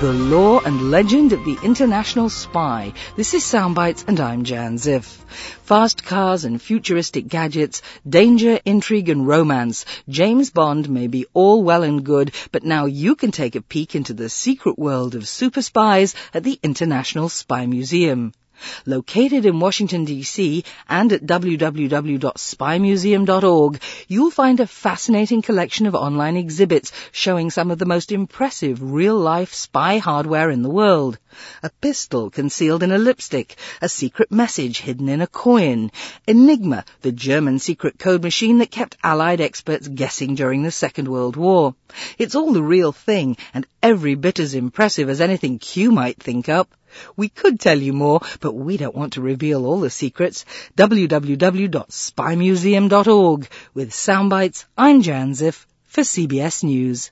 The lore and legend of the international spy. This is Soundbites and I'm Jan Ziff. Fast cars and futuristic gadgets, danger, intrigue and romance. James Bond may be all well and good, but now you can take a peek into the secret world of super spies at the International Spy Museum. Located in Washington, D.C. and at www.spymuseum.org, you'll find a fascinating collection of online exhibits showing some of the most impressive real-life spy hardware in the world. A pistol concealed in a lipstick, a secret message hidden in a coin, Enigma, the German secret code machine that kept Allied experts guessing during the Second World War. It's all the real thing and every bit as impressive as anything Q might think up. We could tell you more, but we don't want to reveal all the secrets. www.spymuseum.org. With Soundbites, I'm Jan Ziff for CBS News.